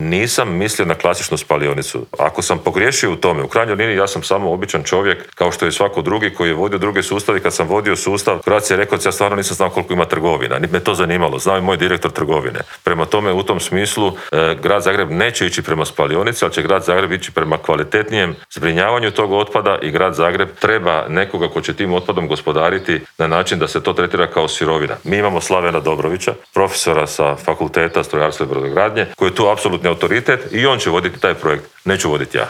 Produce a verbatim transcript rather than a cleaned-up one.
Nisam mislio na klasičnu spalionicu. Ako sam pogriješio u tome, u krajnjoj liniji ja sam samo običan čovjek, kao što je svako drugi koji je vodio druge sustave. Kad sam vodio sustav Croatia Records, ja stvarno nisam znao koliko ima trgovina. Niti me to zanimalo. Znao je moj direktor trgovine. Prema tome, u tom smislu, e, grad Zagreb neće ići prema spalionici, ali će grad Zagreb ići prema kvalitetnijem zbrinjavanju tog otpada i grad Zagreb treba nekoga ko će tim otpadom gospodariti na način da se to tretira kao sirovina. Mi imamo Slavena Dobrovića, profesora sa fakulteta strojarstva i brodogradnje, koji je tu apsolutni autoritet i on će voditi taj projekt. Neću voditi ja.